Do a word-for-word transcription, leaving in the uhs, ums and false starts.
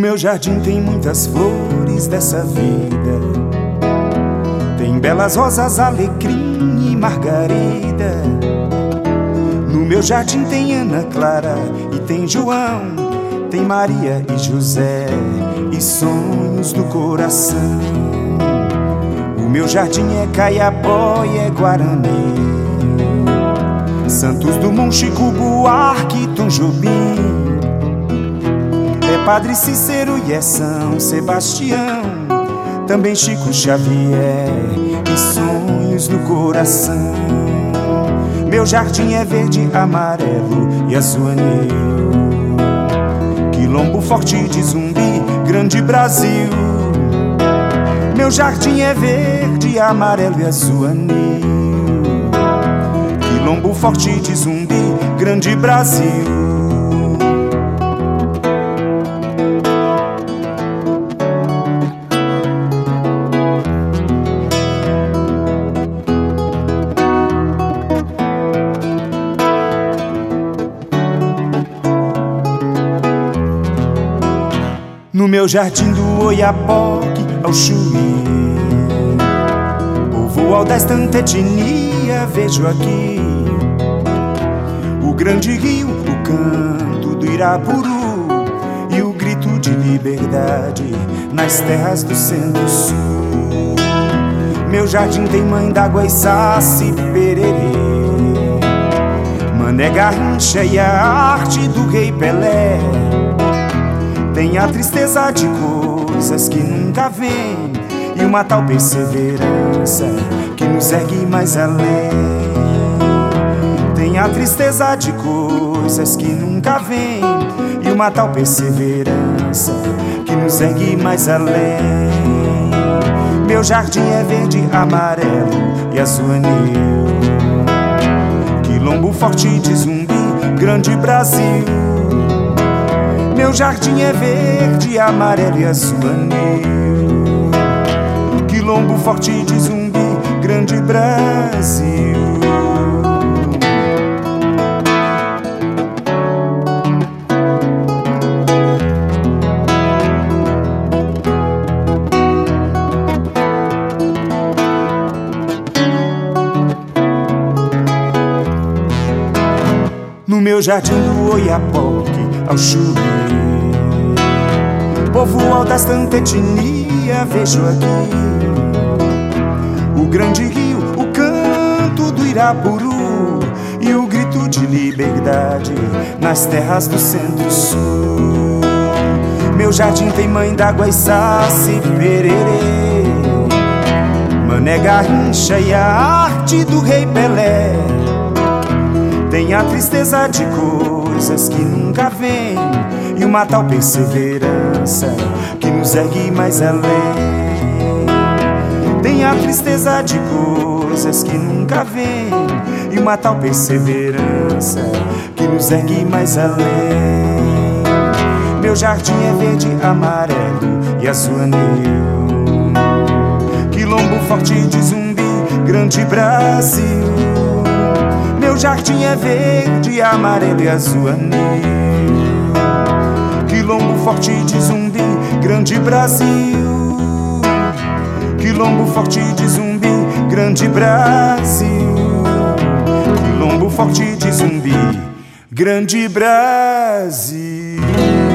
meu jardim tem muitas flores dessa vida, tem belas rosas, alecrim e margarida. No meu jardim tem Ana Clara e tem João, tem Maria e José e sonhos do coração. O meu jardim é Caiapó e é Guarani, Santos Dumont, Chico Buarque, Tom Jobim. É Padre Cícero e é São Sebastião, também Chico Xavier e sonhos no coração. Meu jardim é verde, amarelo e azul anil, Quilombo Forte de Zumbi, Grande Brasil. Meu jardim é verde, amarelo e azul anil, Quilombo Forte de Zumbi, Grande Brasil. No meu jardim do Oiapoque ao Chuí, povo audaz, tanta etnia vejo aqui. O grande rio, o canto do Irapuru e o grito de liberdade nas terras do Centro-Sul. Meu jardim tem Mãe d'Água e Saci Pererê, Mané Garrincha e a arte do Rei Pelé. Tem a tristeza de coisas que nunca vêm e uma tal perseverança que nos ergue mais além. Tem a tristeza de coisas que nunca vêm e uma tal perseverança que nos ergue mais além. Meu jardim é verde, amarelo e azul anil, Quilombo Forte de Zumbi, Grande Brasil. Meu jardim é verde, amarelo e azul anil, Quilombo Forte de Zumbi, Grande Brasil. No meu jardim do Oiapoque ao Chuí, povo audaz, tanta etnia vejo aqui. O grande rio, o canto do Irapuru e o grito de liberdade nas terras do Centro-Sul. Meu jardim tem Mãe d'Água e Saci Pererê, Mané Garrincha e a arte do Rei Pelé. Tem a tristeza de coisas que nunca vêm e uma tal perseverança que nos ergue mais além. Tem a tristeza de coisas que nunca vêm e uma tal perseverança que nos ergue mais além. Meu jardim é verde, amarelo e azul anil, Quilombo Forte de Zumbi, Grande Brasil. Meu jardim é verde, amarelo e azul anil, Quilombo Forte de Zumbi, Grande Brasil. Quilombo Forte de Zumbi, Grande Brasil. Quilombo Forte de Zumbi, Grande Brasil.